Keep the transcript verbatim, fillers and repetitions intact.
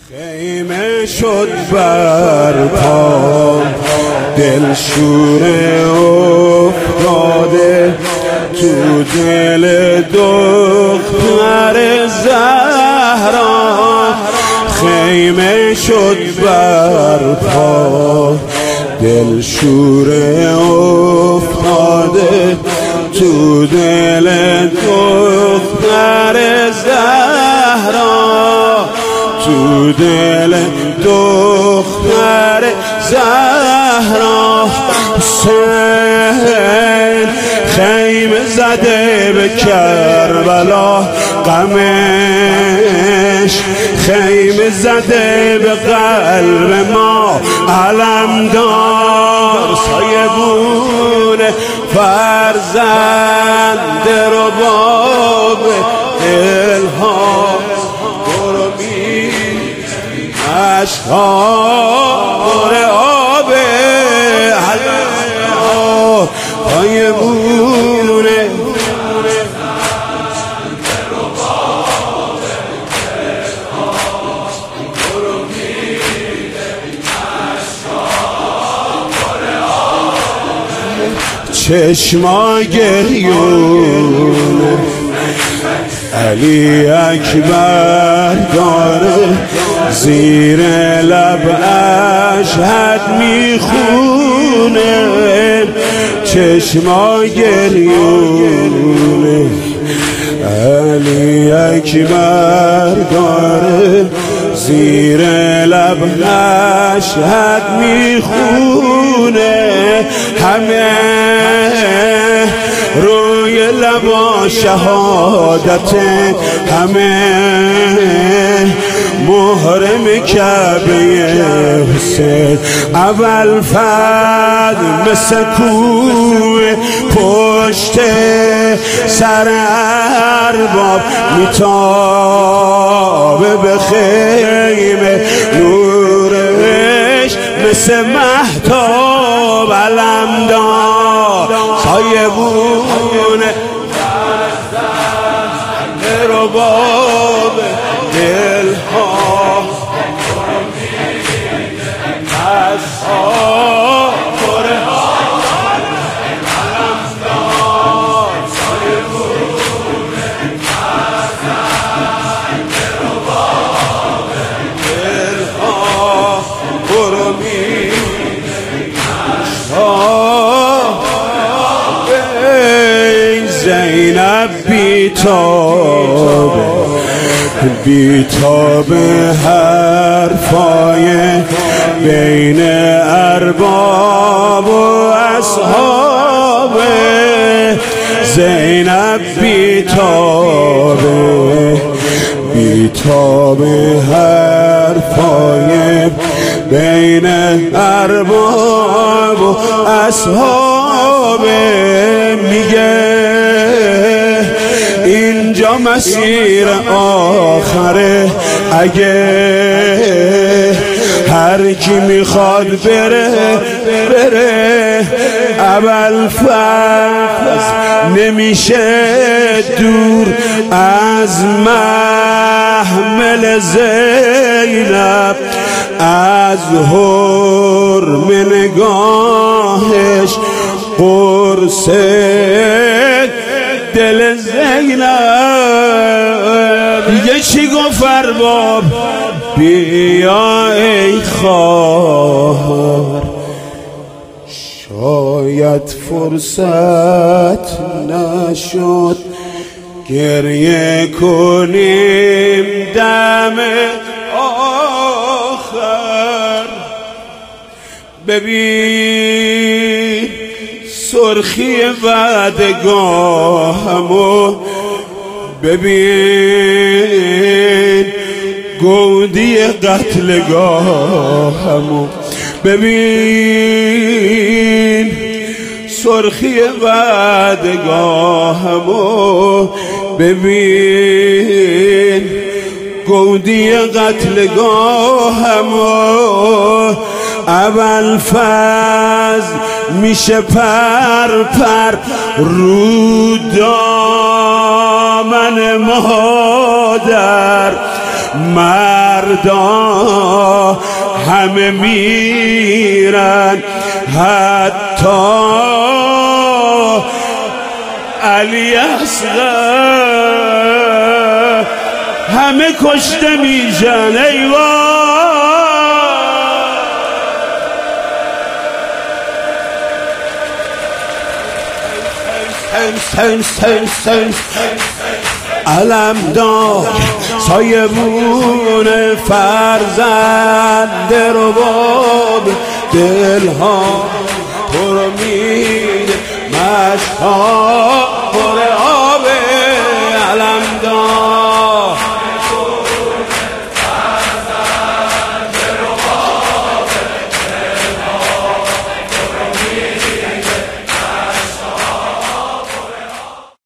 خیمه شد برپا دل شوره افتاده تو دل دختر زهرا. خیمه شد برپا دل شوره افتاده تو دل دختر زهرا، تو دل دختر زهرا. حسین خیمه زده به کربلا غمش، خیمه زده به قلب ما علمدار سایبون فرزند رباب دلها. برو بی اشکار آب حلا سایبون چشما گریون علی اکبر داره، زیر لب اشهد میخونه. چشما گریون علی اکبر داره، زیر لب اشهد میخونه. همه روی لبا شهادت، همه محرم کعبه حسین. اول فد مثل کوه پشت سر ارباب میتابه به خیمه، نورش مثل مهتاب علمدار سایبون رباب دلها. زینب بیتاب بیتاب حرفای بین ارباب و اصحاب. زینب بیتاب بیتاب حرفای بین ارباب و اصحاب. میگه اینجا مسیر آخره، اگه هر کی میخواد بره بره. ابوالفضل نمیشه دور از محمل زینب، از حرم نگاهش قرص دل زینب. دیگه چی گفت ارباب؟ بیا ای خواهر، شاید فرصت نشد گریه کنیم دم آخر. ببین سرخی وعدگاهمو، ببین گودی قتلگاهمو، ببین سرخی وعدگاهمو، ببین گودی قتلگاهمو. ابوالفضل میشه پر پر رو دامن مادر، مردا همه میرن، حتی علی اصغر همه کشته میشن. ای علمدار سایمون فرزند رباب، دلها پر میده مشتاق